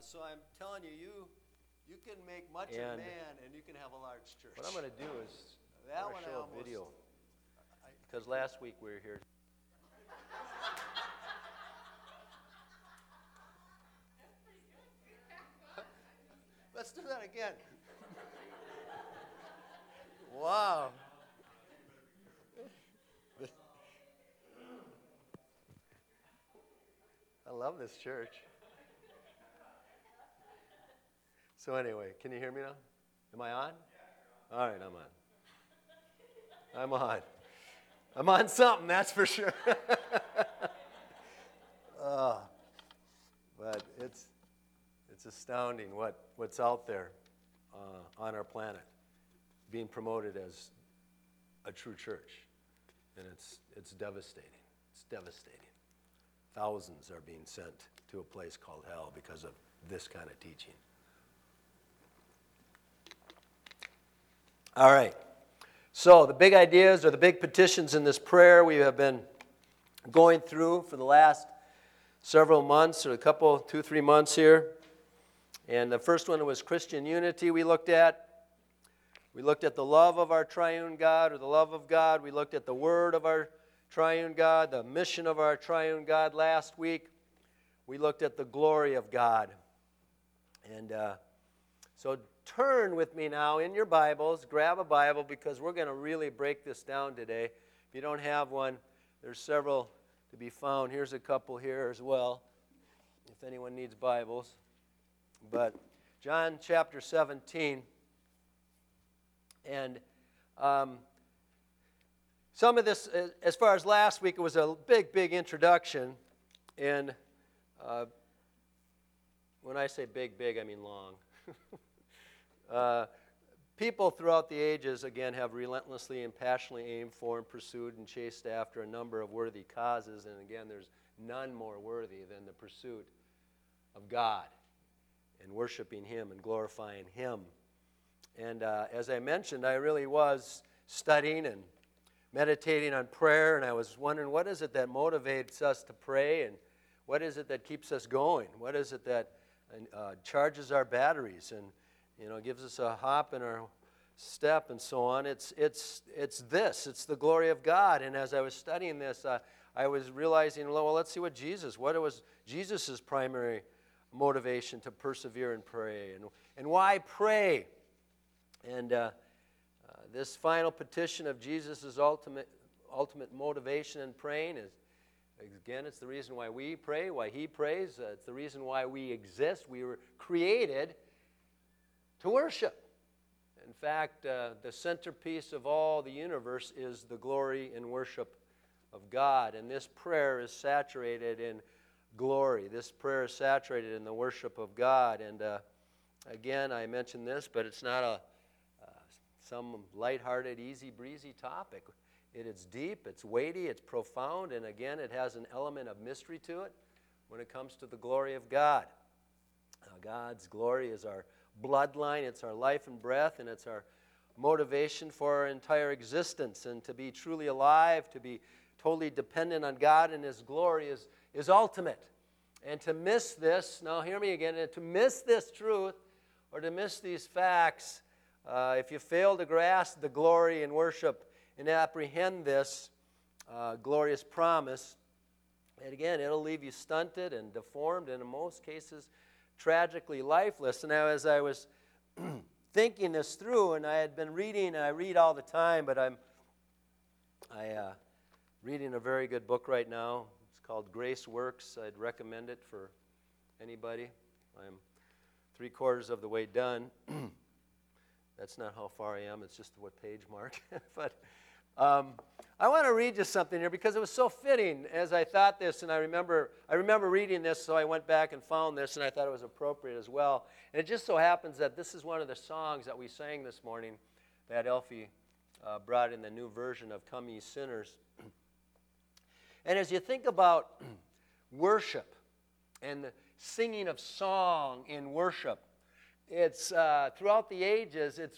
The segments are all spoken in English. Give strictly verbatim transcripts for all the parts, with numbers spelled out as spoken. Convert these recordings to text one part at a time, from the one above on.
so I'm telling you, you you can make much of And man, and you can have a large church. what I'm going to do is that I'm one gonna I show almost, a video I, because last week we were here. let's do that again. Wow. I love this church. So anyway, can you hear me now? Am I on? All right, I'm on. I'm on. I'm on something, that's for sure. uh, but it's it's astounding what, what's out there uh, on our planet being promoted as a true church. And it's it's devastating. It's devastating. Thousands are being sent to a place called hell because of this kind of teaching. All right. So the big ideas or the big petitions in this prayer we have been going through for the last several months, or a couple, two, three months here. And the first one was Christian unity we looked at. We looked at the love of our triune God, or the love of God. We looked at the word of our triune God, the mission of our triune God last week. We looked at the glory of God. And uh, so turn with me now in your Bibles, grab a Bible, because we're going to really break this down today. If you don't have one, there's several to be found. Here's a couple here as well, if anyone needs Bibles. But John chapter seventeen, and um, some of this, as far as last week, it was a big, big introduction. And uh, when I say big, big, I mean long. uh, people throughout the ages, again, have relentlessly and passionately aimed for and pursued and chased after a number of worthy causes. And again, there's none more worthy than the pursuit of God and worshiping Him and glorifying Him. And uh, as I mentioned, I really was studying and meditating on prayer, and I was wondering, what is it that motivates us to pray, and what is it that keeps us going? What is it that uh, charges our batteries and, you know, gives us a hop in our step and so on? It's it's it's this. It's the glory of God. And as I was studying this, uh, I was realizing, well, let's see what Jesus. What was Jesus' primary motivation to persevere and pray, and and why pray? And uh, uh, this final petition of Jesus' ultimate ultimate motivation in praying is, again, it's the reason why we pray, why He prays. Uh, it's the reason why we exist. We were created to worship. In fact, uh, the centerpiece of all the universe is the glory and worship of God. And this prayer is saturated in glory. This prayer is saturated in the worship of God. And uh, again, I mentioned this, but it's not a some lighthearted, easy-breezy topic. It is deep, it's weighty, it's profound, and again, it has an element of mystery to it when it comes to the glory of God. Now, God's glory is our bloodline, it's our life and breath, and it's our motivation for our entire existence. And to be truly alive, to be totally dependent on God and His glory is, is ultimate. And to miss this, now hear me again, and to miss this truth or to miss these facts, Uh, if you fail to grasp the glory and worship and apprehend this uh, glorious promise, and again, it'll leave you stunted and deformed, and in most cases, tragically lifeless. And now, as I was thinking this through, and I had been reading, and I read all the time, but I'm I uh, reading a very good book right now. It's called Grace Works. I'd recommend it for anybody. I'm three quarters of the way done. That's not how far I am. It's just what page mark. But um, I want to read just something here because it was so fitting as I thought this, and I remember I remember reading this, so I went back and found this, and I thought it was appropriate as well. And it just so happens that this is one of the songs that we sang this morning that Elfie uh, brought in the new version of Come Ye Sinners. And as you think about worship and the singing of song in worship, It's uh, throughout the ages, it's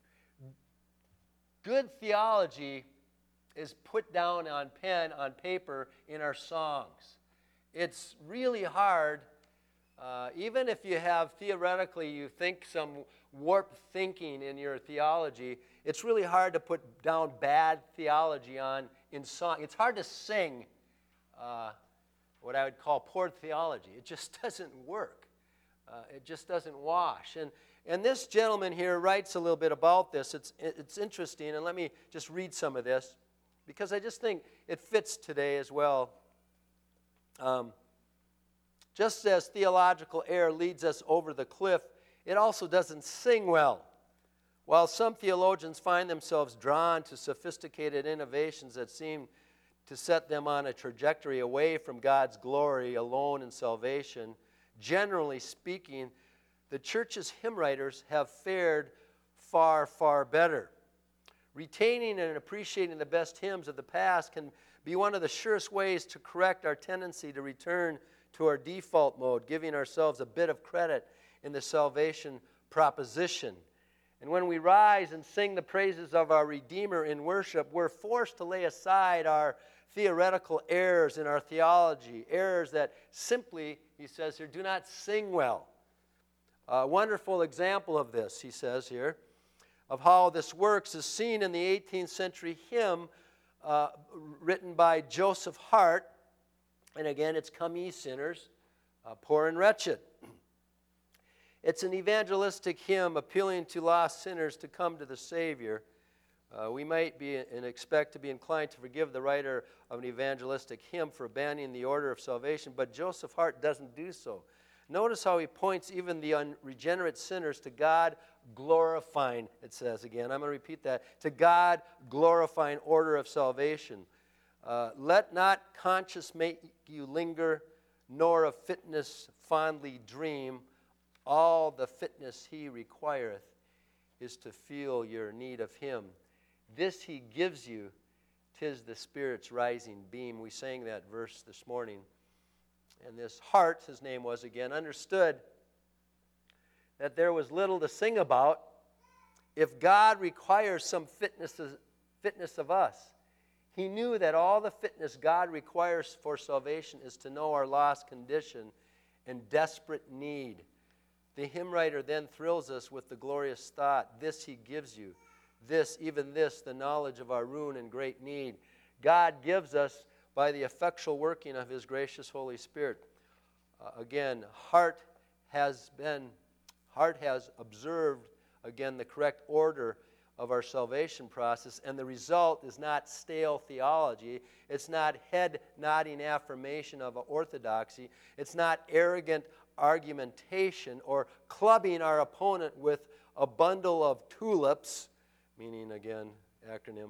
good theology is put down on pen, on paper, in our songs. It's really hard Uh, even if you have theoretically, you think some warped thinking in your theology, it's really hard to put down bad theology on in song. It's hard to sing uh, what I would call poor theology. It just doesn't work. Uh, it just doesn't wash. And and this gentleman here writes a little bit about this. It's it's interesting, and let me just read some of this, because I just think it fits today as well. Um, just as theological error leads us over the cliff, it also doesn't sing well. While some theologians find themselves drawn to sophisticated innovations that seem to set them on a trajectory away from God's glory alone in salvation, generally speaking, the church's hymn writers have fared far, far better. Retaining and appreciating the best hymns of the past can be one of the surest ways to correct our tendency to return to our default mode, giving ourselves a bit of credit in the salvation proposition. And when we rise and sing the praises of our Redeemer in worship, we're forced to lay aside our theoretical errors in our theology, errors that simply, he says here, do not sing well. A wonderful example of this, he says here, of how this works is seen in the eighteenth century hymn uh, written by Joseph Hart. And again, it's Come Ye Sinners, uh, Poor and Wretched. It's an evangelistic hymn appealing to lost sinners to come to the Savior. Uh, we might be and expect to be inclined to forgive the writer of an evangelistic hymn for abandoning the order of salvation, but Joseph Hart doesn't do so. Notice how he points even the unregenerate sinners to God glorifying, it says again. I'm going to repeat that. To God glorifying order of salvation. Uh, Let not conscience make you linger, nor of fitness fondly dream. All the fitness he requireth is to feel your need of him. This he gives you, 'tis the Spirit's rising beam. We sang that verse this morning. And this Hart, his name was again, understood that there was little to sing about if God requires some fitness, fitness of us. He knew that all the fitness God requires for salvation is to know our lost condition and desperate need. The hymn writer then thrills us with the glorious thought, this he gives you, this, even this, the knowledge of our ruin and great need. God gives us by the effectual working of his gracious Holy Spirit. Uh, again, Hart has been, Hart has observed, again, the correct order of our salvation process, and the result is not stale theology. It's not head-nodding affirmation of orthodoxy. It's not arrogant argumentation or clubbing our opponent with a bundle of tulips, meaning, again, acronym.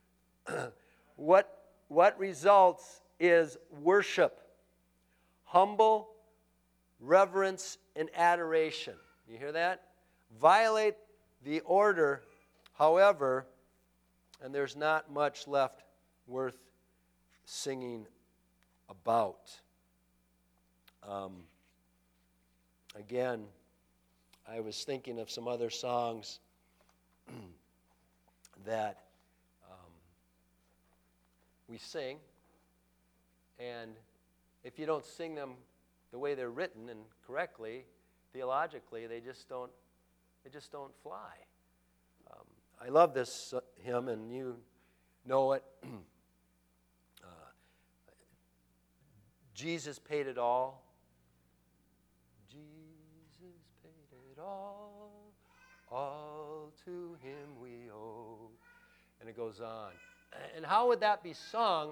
what What results is worship, humble reverence and adoration. You hear that? Violate the order, however, and there's not much left worth singing about. Um, again, I was thinking of some other songs that we sing, and if you don't sing them the way they're written and correctly, theologically, they just don't, they just don't fly. Um, I love this uh, hymn, and you know it. uh, Jesus paid it all. Jesus paid it all. All to him we owe. And it goes on. And how would that be sung?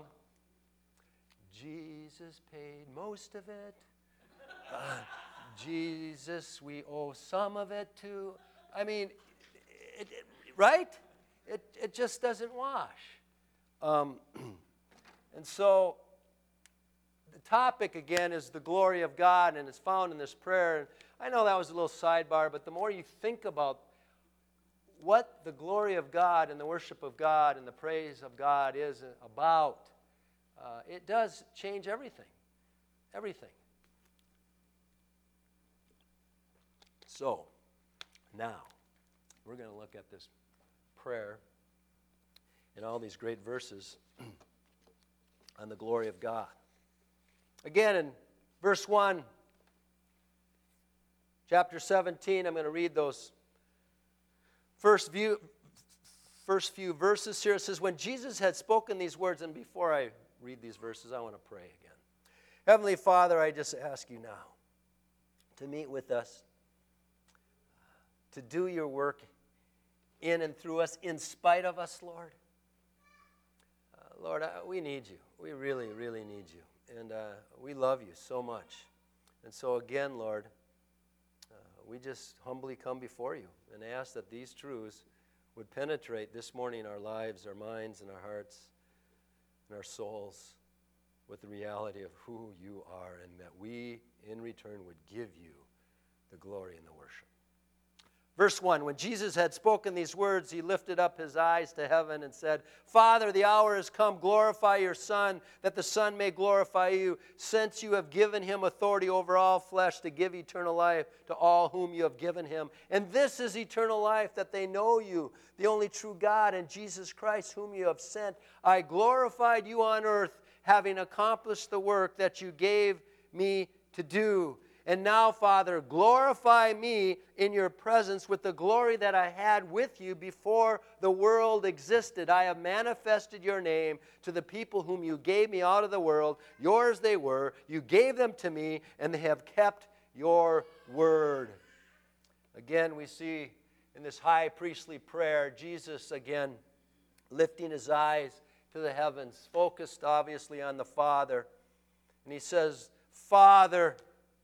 Jesus paid most of it. Uh, Jesus, we owe some of it to. I mean, it, it, right? It, it just doesn't wash. Um, and so the topic, again, is the glory of God, and it's found in this prayer. And I know that was a little sidebar, but the more you think about what the glory of God and the worship of God and the praise of God is about, uh, it does change everything. Everything. So, now, we're going to look at this prayer and all these great verses on the glory of God. Again, in verse one, chapter seventeen, I'm going to read those first view, first few verses here. It says, when Jesus had spoken these words, and before I read these verses, I want to pray again. Heavenly Father, I just ask you now to meet with us, to do your work in and through us, in spite of us, Lord. Uh, Lord, I, we need you. We really, really need you. And uh, we love you so much. And so again, Lord, uh, we just humbly come before you and ask that these truths would penetrate this morning our lives, our minds, and our hearts, and our souls with the reality of who you are, and that we, in return, would give you the glory and the worship. Verse one, when Jesus had spoken these words, he lifted up his eyes to heaven and said, Father, the hour has come. Glorify your Son, that the Son may glorify you, since you have given him authority over all flesh to give eternal life to all whom you have given him. And this is eternal life, that they know you, the only true God, and Jesus Christ, whom you have sent. I glorified you on earth, having accomplished the work that you gave me to do. And now, Father, glorify me in your presence with the glory that I had with you before the world existed. I have manifested your name to the people whom you gave me out of the world. Yours they were. You gave them to me, and they have kept your word. Again, we see in this high priestly prayer, Jesus again lifting his eyes to the heavens, focused obviously on the Father. And he says, Father,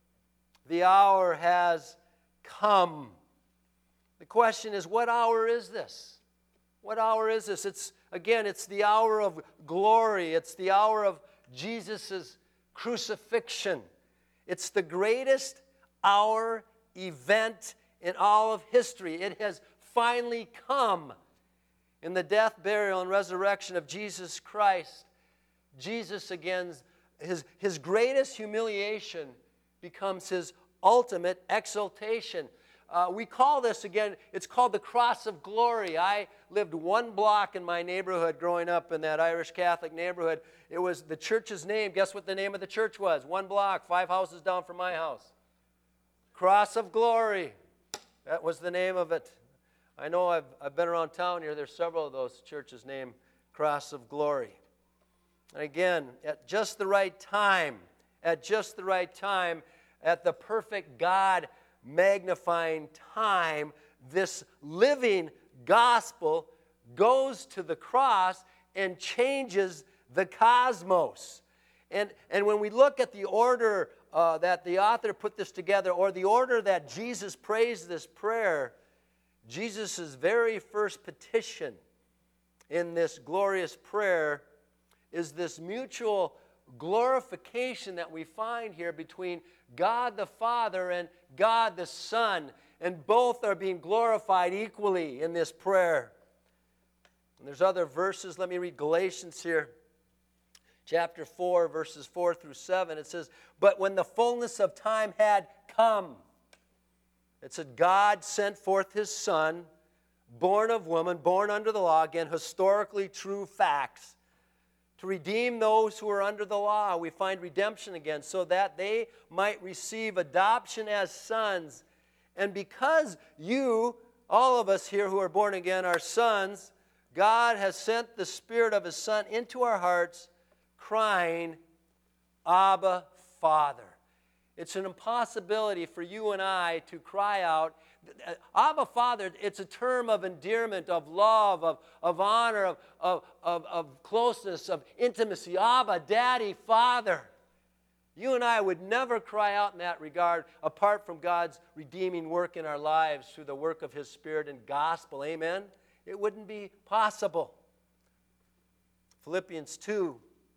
the hour has come. The question is, what hour is this? What hour is this? It's, again, it's the hour of glory. It's the hour of Jesus' crucifixion. It's the greatest hour, event in all of history. It has finally come. In the death, burial, and resurrection of Jesus Christ, Jesus, again, his, his greatest humiliation becomes his ultimate exaltation. Uh, we call this, again, it's called the cross of glory. I lived one block in my neighborhood growing up in that Irish Catholic neighborhood. It was the church's name. Guess what the name of the church was? One block, five houses down from my house. Cross of Glory. That was the name of it. I know I've, I've been around town here. There's several of those churches named Cross of Glory. And again, at just the right time, at just the right time, at the perfect God magnifying time, this living gospel goes to the cross and changes the cosmos. And, and when we look at the order uh, that the author put this together, or the order that Jesus prays this prayer, Jesus' very first petition in this glorious prayer is this mutual glorification that we find here between God the Father and God the Son. And both are being glorified equally in this prayer. And there's other verses. Let me read Galatians here. Chapter four, verses four through seven. It says, but when the fullness of time had come, it said, God sent forth his Son, born of woman, born under the law, again, historically true facts, to redeem those who are under the law. We find redemption again, so that they might receive adoption as sons. And because you, all of us here who are born again, are sons, God has sent the Spirit of his Son into our hearts, crying, Abba, Father. It's an impossibility for you and I to cry out. Abba, Father, it's a term of endearment, of love, of, of honor, of, of, of, of closeness, of intimacy. Abba, Daddy, Father. You and I would never cry out in that regard apart from God's redeeming work in our lives through the work of his Spirit and gospel. Amen? It wouldn't be possible. Philippians two,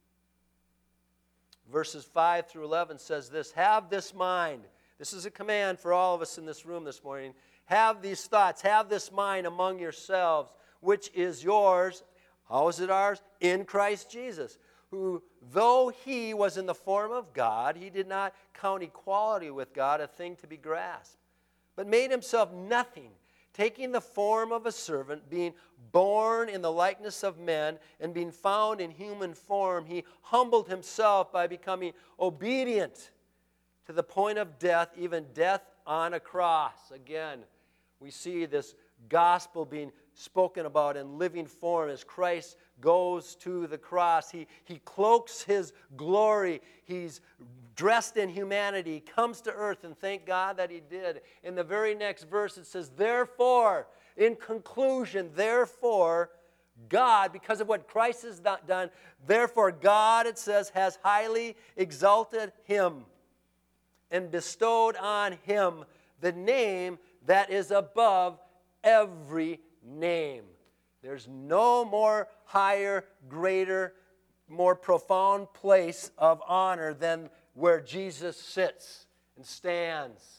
verses five through eleven says this, have this mind. This is a command for all of us in this room this morning. Have these thoughts, have this mind among yourselves, which is yours. How is it ours? In Christ Jesus, who, though he was in the form of God, he did not count equality with God a thing to be grasped, but made himself nothing, taking the form of a servant, being born in the likeness of men, and being found in human form, he humbled himself by becoming obedient to the point of death, even death on a cross. Again, we see this gospel being spoken about in living form as Christ goes to the cross. He, he cloaks his glory. He's dressed in humanity, comes to earth, and thank God that he did. In the very next verse it says, therefore, in conclusion, therefore, God, because of what Christ has done, therefore God, it says, has highly exalted him and bestowed on him the name that is above every name. There's no more higher, greater, more profound place of honor than where Jesus sits and stands.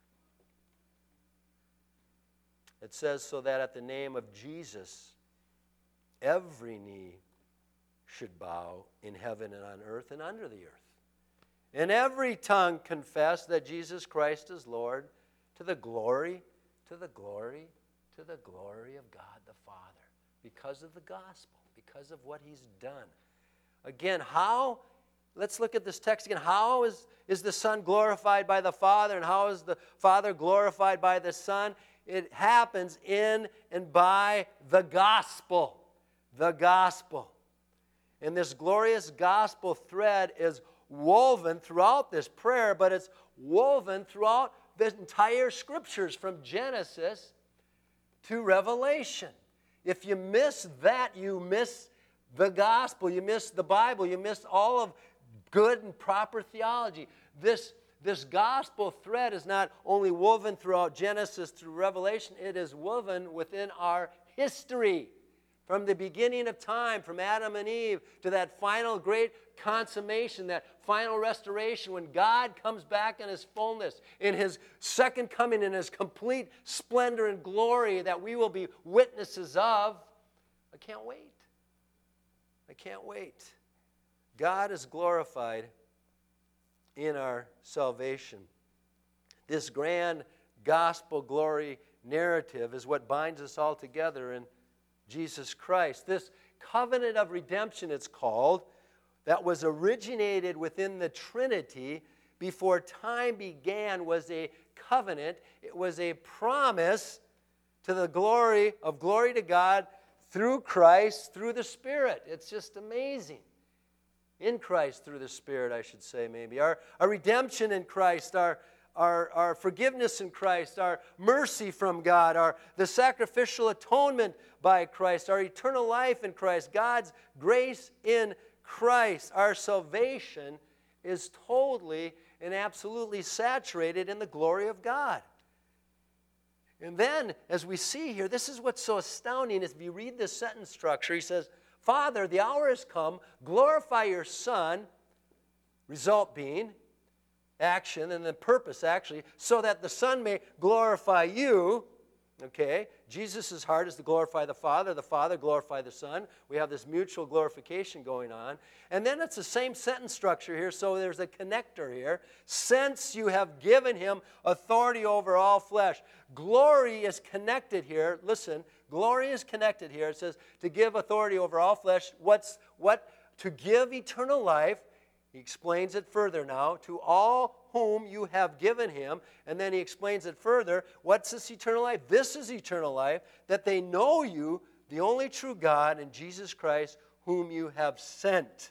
It says, so that at the name of Jesus, every knee should bow in heaven and on earth and under the earth. And every tongue confess that Jesus Christ is Lord, to the glory, to the glory, to the glory of God the Father. Because of the gospel, because of what he's done. Again, how, let's look at this text again. How is, is the Son glorified by the Father, and how is the Father glorified by the Son? It happens in and by the gospel. The gospel. And this glorious gospel thread is woven throughout this prayer, but it's woven throughout the entire scriptures from Genesis to Revelation. If you miss that, you miss the gospel, you miss the Bible, you miss all of good and proper theology. This, this gospel thread is not only woven throughout Genesis through Revelation, it is woven within our history. From the beginning of time, from Adam and Eve, to that final great consummation, that final restoration, when God comes back in his fullness, in his second coming, in his complete splendor and glory that we will be witnesses of. I can't wait. I can't wait. God is glorified in our salvation. This grand gospel glory narrative is what binds us all together in Jesus Christ. This covenant of redemption, it's called, that was originated within the Trinity before time began, was a covenant. It was a promise to the glory of glory to God through Christ, through the Spirit. It's just amazing. In Christ, through the Spirit, I should say, maybe. Our, our redemption in Christ, our Our, our forgiveness in Christ, our mercy from God, our, the sacrificial atonement by Christ, our eternal life in Christ, God's grace in Christ, our salvation is totally and absolutely saturated in the glory of God. And then, as we see here, this is what's so astounding. If you read this sentence structure, he says, Father, the hour has come, glorify your Son, result being, action, and then purpose, actually, so that the Son may glorify you. Okay? Jesus' heart is to glorify the Father. The Father glorify the Son. We have this mutual glorification going on. And then it's the same sentence structure here, so there's a connector here. Since you have given him authority over all flesh. Glory is connected here. Listen, glory is connected here. It says to give authority over all flesh. What's what? To give eternal life. He explains it further now, to all whom you have given him. And then he explains it further. What's this eternal life? This is eternal life, that they know you, the only true God, and Jesus Christ, whom you have sent.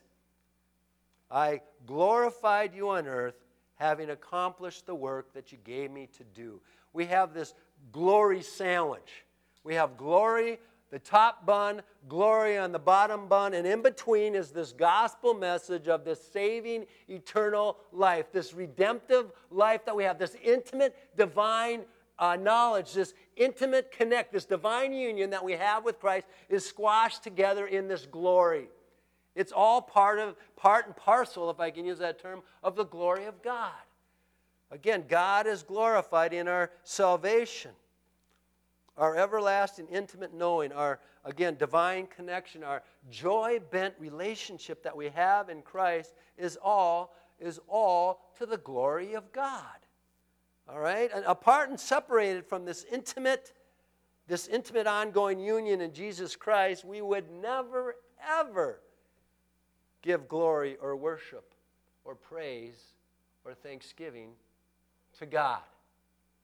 I glorified you on earth, having accomplished the work that you gave me to do. We have this glory sandwich. We have glory, the top bun, glory on the bottom bun, and in between is this gospel message of this saving eternal life, this redemptive life that we have, this intimate divine uh, knowledge, this intimate connect, this divine union that we have with Christ is squashed together in this glory. It's all part of, part and parcel, if I can use that term, of the glory of God. Again, God is glorified in our salvation. Our everlasting intimate knowing, our, again, divine connection, our joy-bent relationship that we have in Christ is all, is all to the glory of God. All right? And apart and separated from this intimate, this intimate ongoing union in Jesus Christ, we would never, ever give glory or worship or praise or thanksgiving to God.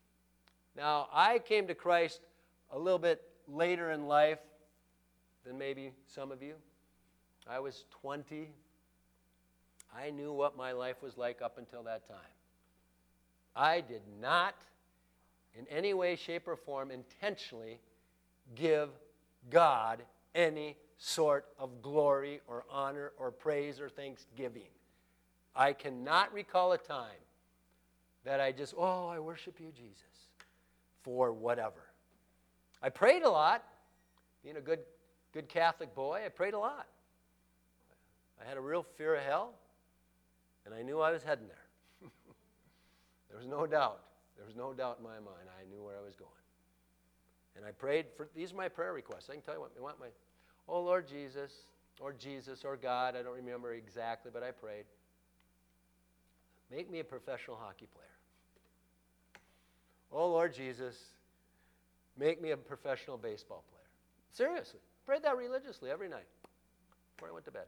Now, I came to Christ a little bit later in life than maybe some of you. I was twenty. I knew what my life was like up until that time. I did not, in any way, shape, or form, intentionally give God any sort of glory or honor or praise or thanksgiving. I cannot recall a time that I just, oh, I worship you, Jesus, for whatever. I prayed a lot. Being a good, good Catholic boy, I prayed a lot. I had a real fear of hell, and I knew I was heading there. There was no doubt. There was no doubt in my mind. I knew where I was going. And I prayed for, these are my prayer requests. I can tell you what I want my, oh, Lord Jesus, or Jesus, or God, I don't remember exactly, but I prayed. Make me a professional hockey player. Oh, Lord Jesus, make me a professional baseball player. Seriously. Prayed that religiously every night before I went to bed.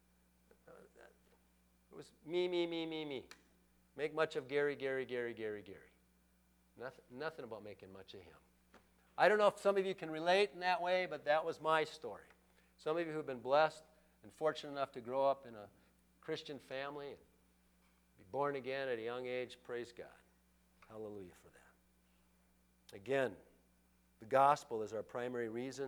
It was me, me, me, me, me. Make much of Gary, Gary, Gary, Gary, Gary. Nothing, nothing about making much of him. I don't know if some of you can relate in that way, but that was my story. Some of you who've been blessed and fortunate enough to grow up in a Christian family and be born again at a young age, praise God. Hallelujah for that. Again, the gospel is our primary reason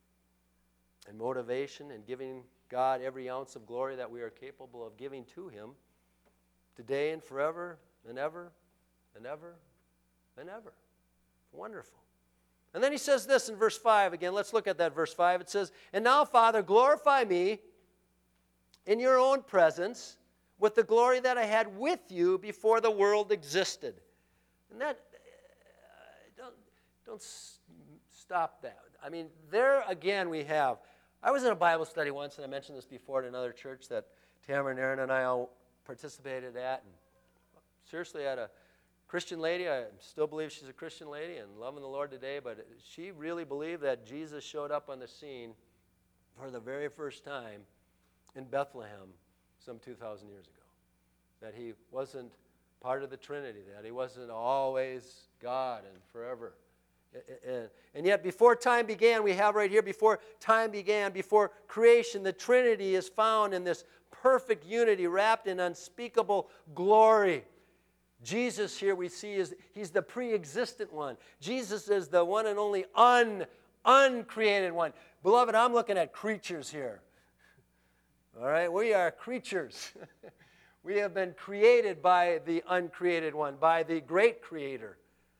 and motivation in giving God every ounce of glory that we are capable of giving to him today and forever and ever and ever and ever. Wonderful. And then he says this in verse five again. Let's look at that verse five. It says, and now, Father, glorify me in your own presence with the glory that I had with you before the world existed. And that, uh, don't, don't s- stop that. I mean, there again we have, I was in a Bible study once, and I mentioned this before at another church that Tamara and Aaron and I all participated at. And seriously, I had a Christian lady. I still believe she's a Christian lady and loving the Lord today, but she really believed that Jesus showed up on the scene for the very first time in Bethlehem some two thousand years ago. That he wasn't part of the Trinity, that he wasn't always God and forever. And yet before time began, we have right here, before time began, before creation, the Trinity is found in this perfect unity wrapped in unspeakable glory. Jesus here we see is he's the pre-existent one. Jesus is the one and only un, uncreated one. Beloved, I'm looking at creatures here. All right, we are creatures. We have been created by the uncreated one, by the great creator.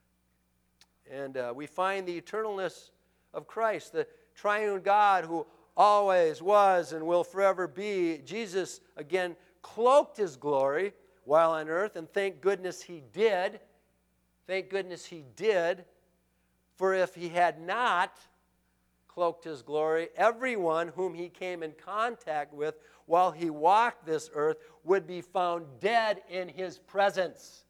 And uh, we find the eternalness of Christ, the triune God who always was and will forever be. Jesus, again, cloaked his glory while on earth, and thank goodness he did. Thank goodness he did. For if he had not cloaked his glory, everyone whom he came in contact with while he walked this earth would be found dead in his presence.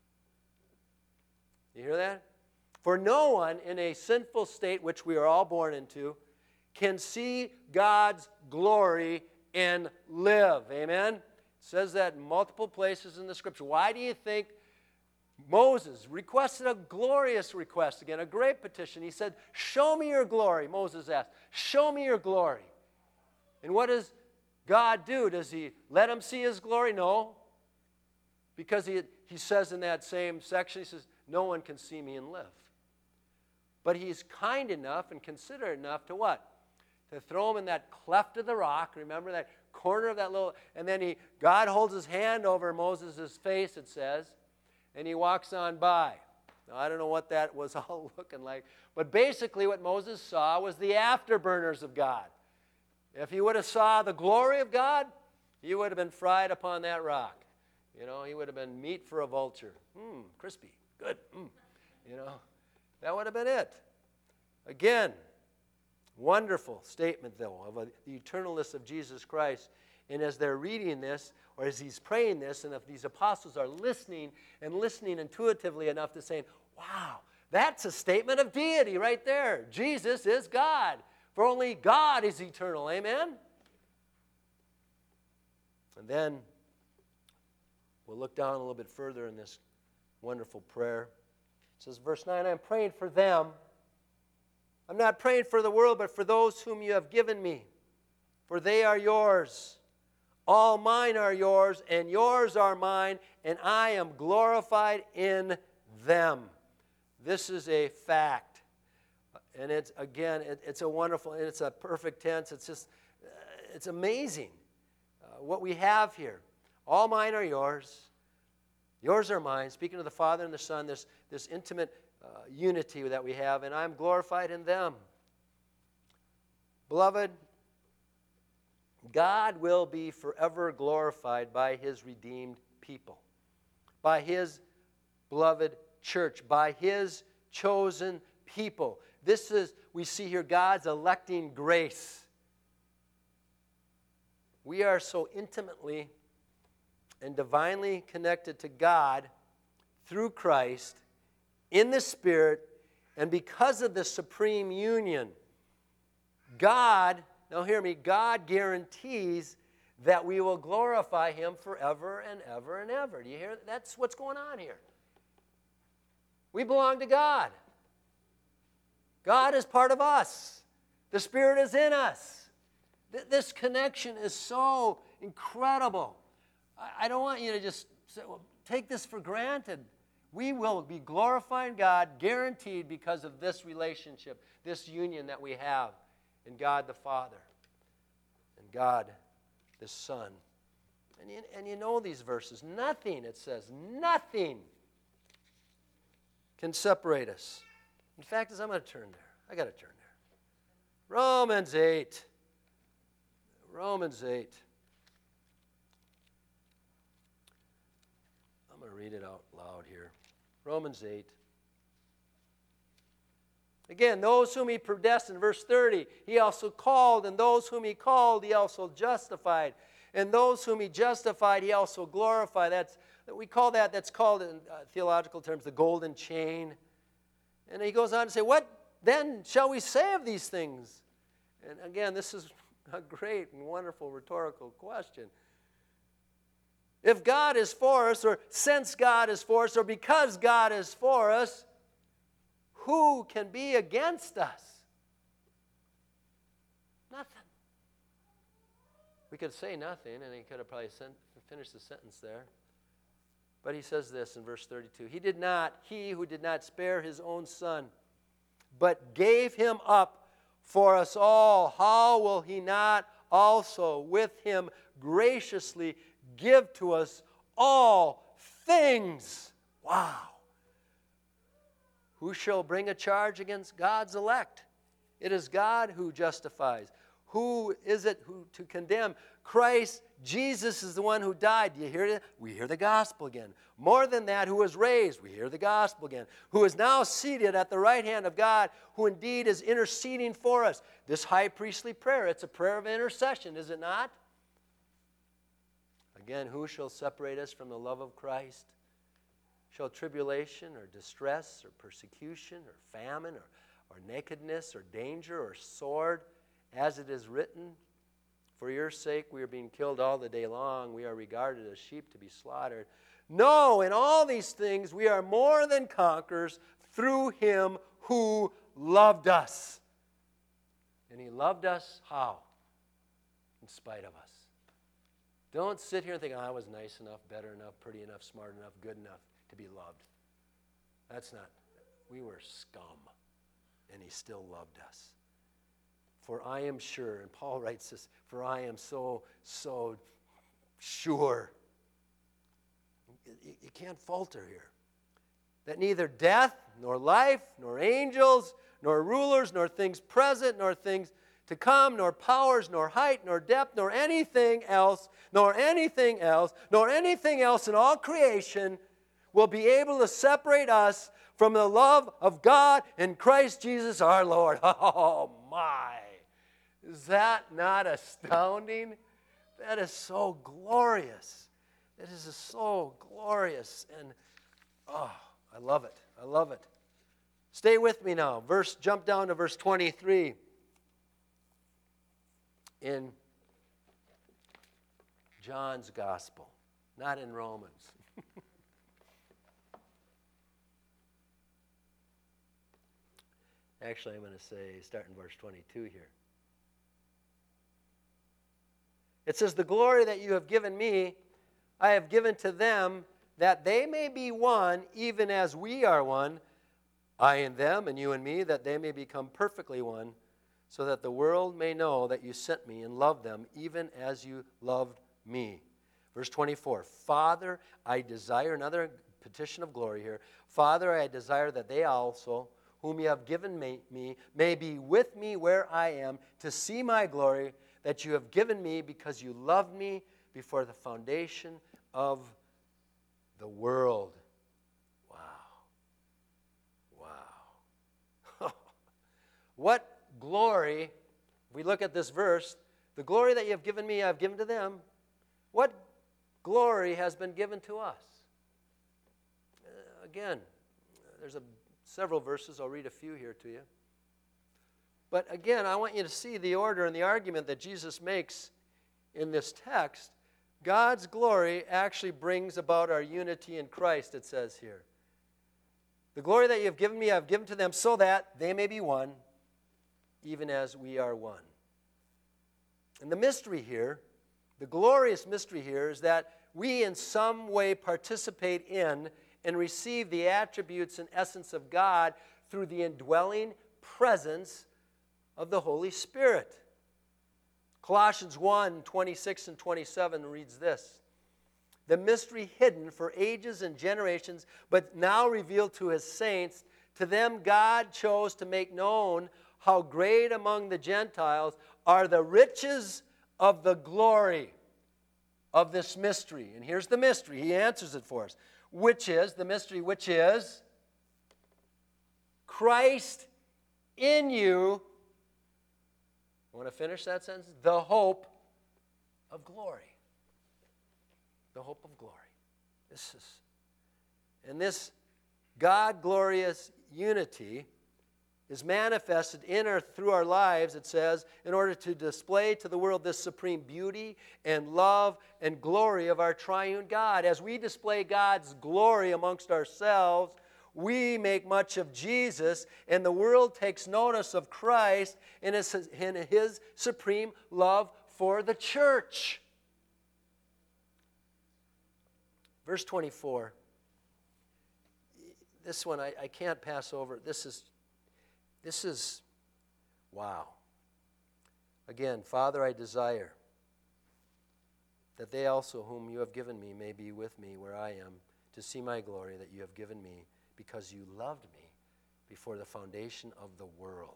You hear that? For no one in a sinful state, which we are all born into, can see God's glory and live. Amen? It says that in multiple places in the Scripture. Why do you think Moses requested a glorious request again, a great petition? He said, show me your glory, Moses asked. Show me your glory. And what does God do? Does he let him see his glory? No. Because he, he says in that same section, he says, no one can see me and live. But he's kind enough and considerate enough to what? To throw him in that cleft of the rock. Remember that corner of that little, and then he, God holds his hand over Moses' face, it says, and he walks on by. Now, I don't know what that was all looking like, but basically what Moses saw was the afterburners of God. If he would have saw the glory of God, he would have been fried upon that rock. You know, he would have been meat for a vulture. Mmm, crispy, good, mmm, you know. That would have been it. Again, wonderful statement, though, of a, the eternalness of Jesus Christ. And as they're reading this, or as he's praying this, and if these apostles are listening and listening intuitively enough to saying, wow, that's a statement of deity right there. Jesus is God, for only God is eternal. Amen? And then we'll look down a little bit further in this wonderful prayer. says, verse nine, I'm praying for them. I'm not praying for the world, but for those whom you have given me. For they are yours. All mine are yours, and yours are mine, and I am glorified in them. This is a fact. And it's, again, it, it's a wonderful, and it's a perfect tense. It's just, uh, it's amazing uh, what we have here. All mine are yours. Yours are mine. Speaking of the Father and the Son, this, this intimate uh, unity that we have, and I'm glorified in them. Beloved, God will be forever glorified by His redeemed people, by His beloved church, by His chosen people. This is, we see here, God's electing grace. We are so intimately and divinely connected to God through Christ in the Spirit, and because of the supreme union, God, now hear me, God guarantees that we will glorify Him forever and ever and ever. Do you hear? That's what's going on here. We belong to God. God is part of us. The Spirit is in us. Th- this connection is so incredible. I, I don't want you to just say, well, take this for granted. We will be glorifying God, guaranteed, because of this relationship, this union that we have in God the Father and God the Son. And you, and you know these verses. Nothing, it says, nothing can separate us. In fact, as I'm going to turn there, I got to turn there. Romans eight. Romans eight. I'm going to read it out loud here. Romans eight. Again, those whom He predestined, verse thirty, He also called, and those whom He called, He also justified. And those whom He justified, He also glorified. That's, we call that, that's called in uh, theological terms, the golden chain. And he goes on to say, what then shall we say of these things? And again, this is a great and wonderful rhetorical question. If God is for us, or since God is for us, or because God is for us, who can be against us? Nothing. We could say nothing, and he could have probably sent, finished the sentence there. But he says this in verse thirty-two. He did not, he who did not spare His own Son, but gave Him up for us all, how will He not also with Him graciously give to us all things? Wow. Who shall bring a charge against God's elect? It is God who justifies. Who is it who to condemn? Christ Jesus is the one who died. Do you hear it? We hear the gospel again. More than that, who was raised. We hear the gospel again. Who is now seated at the right hand of God, who indeed is interceding for us. This high priestly prayer, it's a prayer of intercession, is it not? Again, who shall separate us from the love of Christ? Shall tribulation or distress or persecution or famine or, or nakedness or danger or sword, as it is written, for your sake we are being killed all the day long. We are regarded as sheep to be slaughtered. No, in all these things we are more than conquerors through Him who loved us. And He loved us how? In spite of us. Don't sit here and think, oh, I was nice enough, better enough, pretty enough, smart enough, good enough to be loved. That's not. We were scum, and He still loved us. For I am sure, and Paul writes this, for I am so, so sure. You, you can't falter here. That neither death, nor life, nor angels, nor rulers, nor things present, nor things to come, nor powers, nor height, nor depth, nor anything else, nor anything else, nor anything else in all creation will be able to separate us from the love of God in Christ Jesus our Lord. Oh, my. Is that not astounding? That is so glorious. It is so glorious. And, oh, I love it. I love it. Stay with me now. Verse, jump down to verse twenty-three. In John's Gospel, not in Romans. Actually, I'm going to say, start in verse twenty-two here. It says, the glory that you have given me, I have given to them, that they may be one, even as we are one, I and them, and you and me, that they may become perfectly one, so that the world may know that you sent me and loved them, even as you loved me. Verse twenty-four, Father, I desire, another petition of glory here, Father, I desire that they also, whom you have given me, me, may be with me where I am, to see my glory that you have given me, because you loved me before the foundation of the world. Wow. Wow. What glory, if we look at this verse, the glory that you have given me, I have given to them. What glory has been given to us? Uh, again, there's a, several verses. I'll read a few here to you. But again, I want you to see the order and the argument that Jesus makes in this text. God's glory actually brings about our unity in Christ, it says here. The glory that you have given me, I have given to them, so that they may be one, even as we are one. And the mystery here, the glorious mystery here, is that we in some way participate in and receive the attributes and essence of God through the indwelling presence of the Holy Spirit. Colossians one, twenty-six and twenty-seven reads this. The mystery hidden for ages and generations, but now revealed to his saints, to them God chose to make known how great among the Gentiles are the riches of the glory of this mystery. And here's the mystery. He answers it for us. Which is, the mystery which is, Christ in you. I want to finish that sentence. The hope of glory. The hope of glory. This is, and this God-glorious unity is manifested in or through our lives, it says, in order to display to the world this supreme beauty and love and glory of our triune God. As we display God's glory amongst ourselves, we make much of Jesus, and the world takes notice of Christ in his, in his supreme love for the church. Verse twenty-four. This one I, I can't pass over. This is, this is, wow. Again, Father, I desire that they also whom you have given me may be with me where I am, to see my glory that you have given me, because you loved me before the foundation of the world.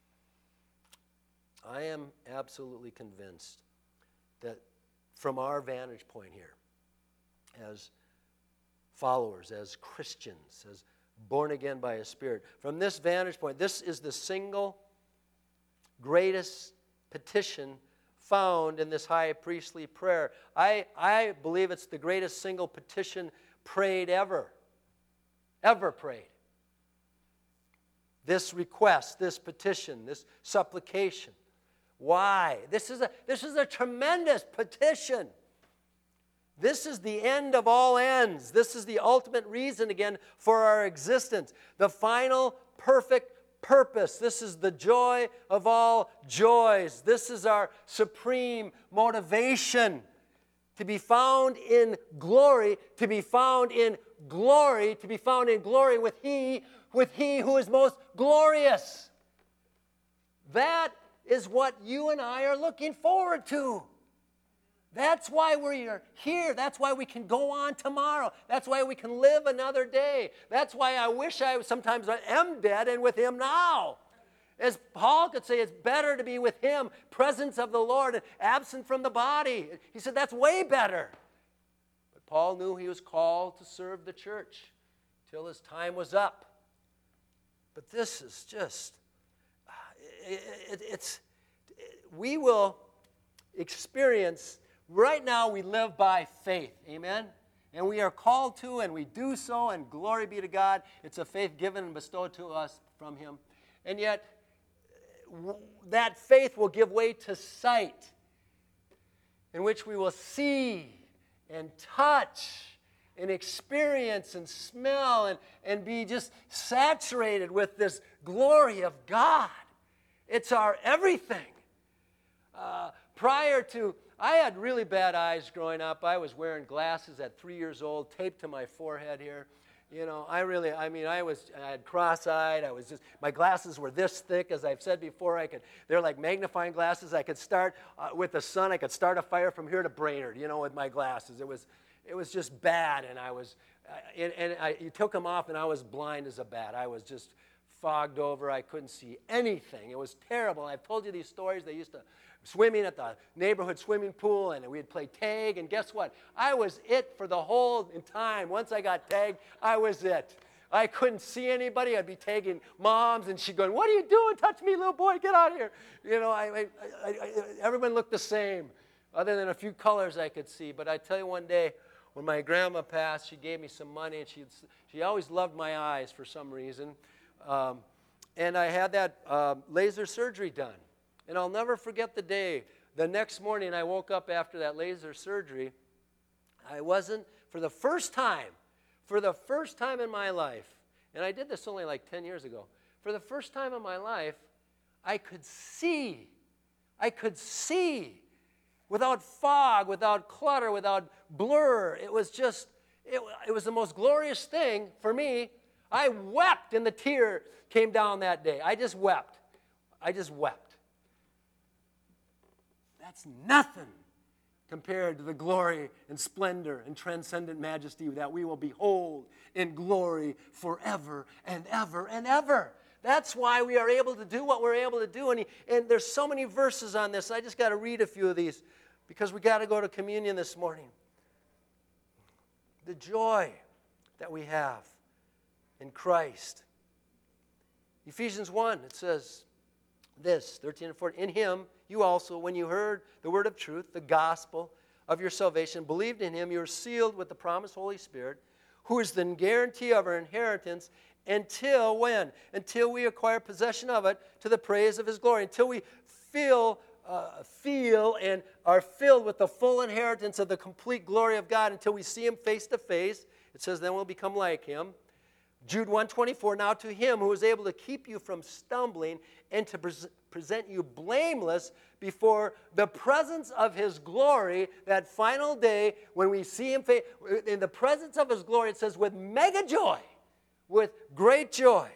I am absolutely convinced that from our vantage point here, as followers, as Christians, as born again by His Spirit, from this vantage point, this is the single greatest petition found in this high priestly prayer. I, I believe it's the greatest single petition prayed ever. Ever prayed. This request, this petition, this supplication. Why? This is a, this is a tremendous petition. This is the end of all ends. This is the ultimate reason, again, for our existence. The final, perfect purpose. This is the joy of all joys. This is our supreme motivation. To be found in glory, to be found in glory, to be found in glory with He, with He who is most glorious. That is what you and I are looking forward to. That's why we're here. That's why we can go on tomorrow. That's why we can live another day. That's why I wish I sometimes I am dead and with Him now. As Paul could say, it's better to be with Him, presence of the Lord, and absent from the body. He said that's way better. But Paul knew he was called to serve the church till his time was up. But this is just, it, it, it's, it, we will experience, right now we live by faith, amen? And we are called to, and we do so, and glory be to God. It's a faith given and bestowed to us from Him. And yet, that faith will give way to sight, in which we will see and touch and experience and smell and, and be just saturated with this glory of God. It's our everything. Uh, prior to, I had really bad eyes growing up. I was wearing glasses at three years old, taped to my forehead here. You know, I really, I mean, I was, I had cross-eyed. I was just, my glasses were this thick, as I've said before. I could, they're like magnifying glasses. I could start uh, with the sun. I could start a fire from here to Brainerd, you know, with my glasses. It was, it was just bad, and I was, uh, and, and I, you took them off, and I was blind as a bat. I was just fogged over. I couldn't see anything. It was terrible. I've told you these stories. They used to swimming at the neighborhood swimming pool, and we'd play tag, and guess what? I was it for the whole time. Once I got tagged, I was it. I couldn't see anybody. I'd be tagging moms, and she'd go, "What are you doing? Touch me, little boy. Get out of here." You know, I, I, I, I, everyone looked the same, other than a few colors I could see. But I tell you, one day, when my grandma passed, she gave me some money, and she she always loved my eyes for some reason. Um, and I had that uh, laser surgery done. And I'll never forget the day. The next morning, I woke up after that laser surgery. I wasn't, for the first time, for the first time in my life, and I did this only like ten years ago, for the first time in my life, I could see. I could see without fog, without clutter, without blur. It was just, it, it was the most glorious thing for me. I wept, and the tear came down that day. I just wept. I just wept. That's nothing compared to the glory and splendor and transcendent majesty that we will behold in glory forever and ever and ever. That's why we are able to do what we're able to do. And, he, and there's so many verses on this. I just got to read a few of these because we got to go to communion this morning. The joy that we have in Christ. Ephesians one, it says this, thirteen and fourteen, in him you also, when you heard the word of truth, the gospel of your salvation, believed in him, you were sealed with the promised Holy Spirit, who is the guarantee of our inheritance until when? Until we acquire possession of it to the praise of his glory. Until we feel, uh, feel and are filled with the full inheritance of the complete glory of God until we see him face to face. It says then we'll become like him. Jude one twenty-four, now to him who is able to keep you from stumbling and to pres- present you blameless before the presence of his glory, that final day when we see him fa- in the presence of his glory, it says with mega joy, with great joy.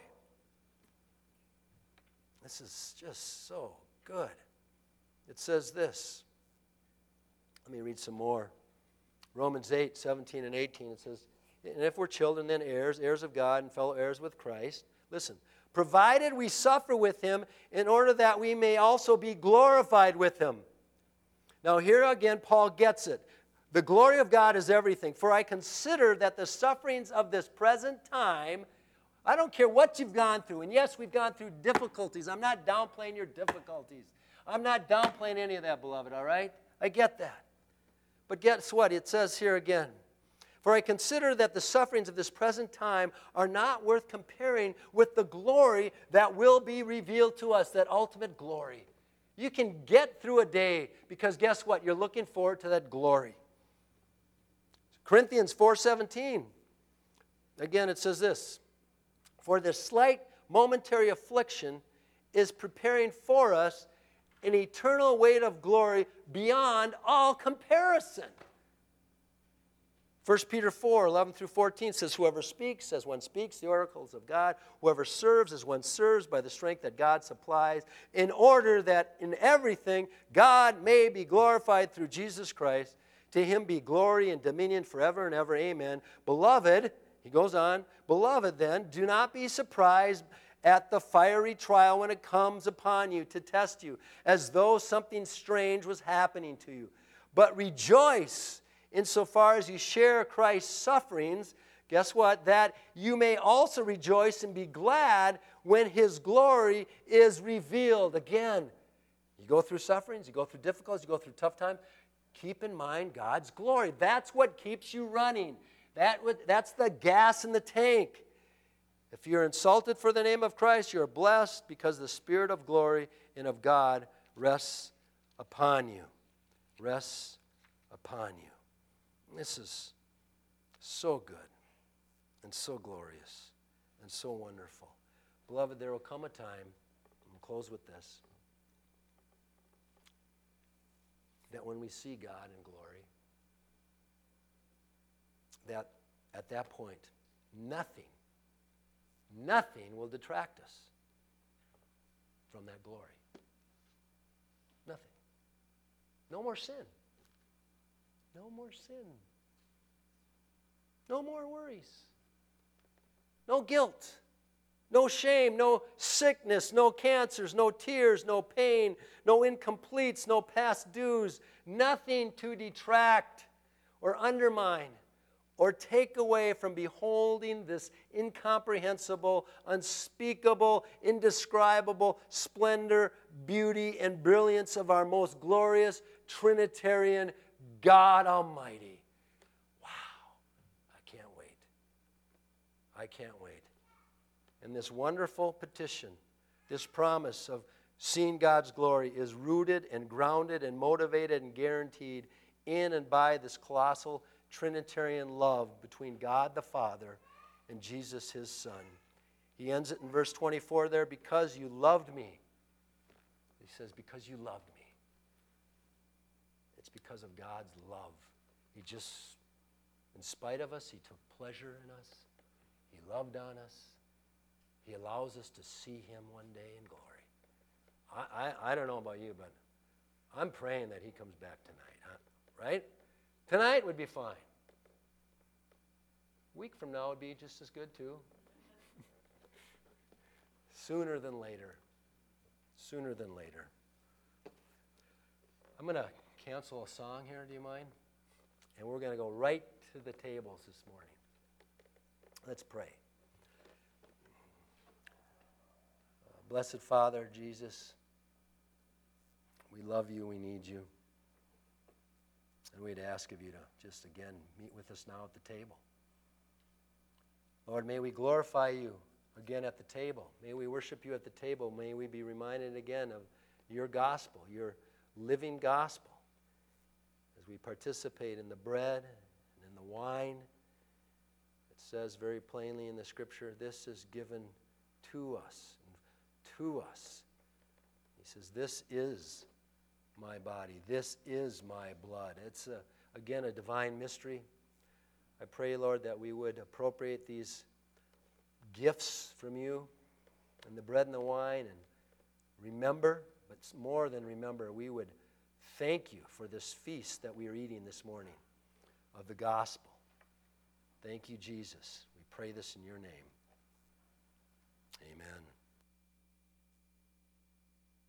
This is just so good. It says this. Let me read some more. Romans eight, seventeen and eighteen, it says, and if we're children, then heirs, heirs of God and fellow heirs with Christ. Listen, provided we suffer with him in order that we may also be glorified with him. Now here again, Paul gets it. The glory of God is everything. For I consider that the sufferings of this present time, I don't care what you've gone through. And yes, we've gone through difficulties. I'm not downplaying your difficulties. I'm not downplaying any of that, beloved, all right? I get that. But guess what? It says here again, for I consider that the sufferings of this present time are not worth comparing with the glory that will be revealed to us, that ultimate glory. You can get through a day because guess what? You're looking forward to that glory. Corinthians four seventeen. Again, it says this. For this slight momentary affliction is preparing for us an eternal weight of glory beyond all comparison. First Peter four, eleven through fourteen says, whoever speaks as one speaks the oracles of God, whoever serves as one serves by the strength that God supplies, in order that in everything God may be glorified through Jesus Christ. To him be glory and dominion forever and ever. Amen. Beloved, he goes on, beloved then, do not be surprised at the fiery trial when it comes upon you to test you, as though something strange was happening to you. But rejoice insofar as you share Christ's sufferings, guess what? That you may also rejoice and be glad when his glory is revealed. Again, you go through sufferings, you go through difficulties, you go through tough times. Keep in mind God's glory. That's what keeps you running. That, that's the gas in the tank. If you're insulted for the name of Christ, you're blessed because the Spirit of glory and of God rests upon you. Rests upon you. This is So good and so glorious and so wonderful. Beloved, there will come a time, and we'll close with this, that when we see God in glory, that at that point, nothing, nothing will detract us from that glory. Nothing. No more sin. No more sin. No more worries. No guilt. No shame. No sickness. No cancers. No tears. No pain. No incompletes. No past dues. Nothing to detract or undermine or take away from beholding this incomprehensible, unspeakable, indescribable splendor, beauty, and brilliance of our most glorious Trinitarian God Almighty. Wow. I can't wait. I can't wait. And this wonderful petition, this promise of seeing God's glory is rooted and grounded and motivated and guaranteed in and by this colossal Trinitarian love between God the Father and Jesus his Son. He ends it in verse twenty-four there, because you loved me. He says, because you loved me. It's because of God's love. He just, in spite of us, he took pleasure in us. He loved on us. He allows us to see him one day in glory. I, I, I don't know about you, but I'm praying that he comes back tonight, huh? Right? Tonight would be fine. A week from now would be just as good too. Sooner than later. Sooner than later. I'm going to cancel a song here, do you mind? And we're going to go right to the tables this morning. Let's pray. Uh, blessed Father, Jesus, we love you, we need you. And we'd ask of you to just again meet with us now at the table. Lord, may we glorify you again at the table. May we worship you at the table. May we be reminded again of your gospel, your living gospel, as we participate in the bread and in the wine. It says very plainly in the scripture, this is given to us, to us. He says, this is my body. This is my blood. It's, a, again, a divine mystery. I pray, Lord, that we would appropriate these gifts from you and the bread and the wine and remember, but more than remember, we would thank you for this feast that we are eating this morning of the gospel. Thank you, Jesus. We pray this in your name. Amen.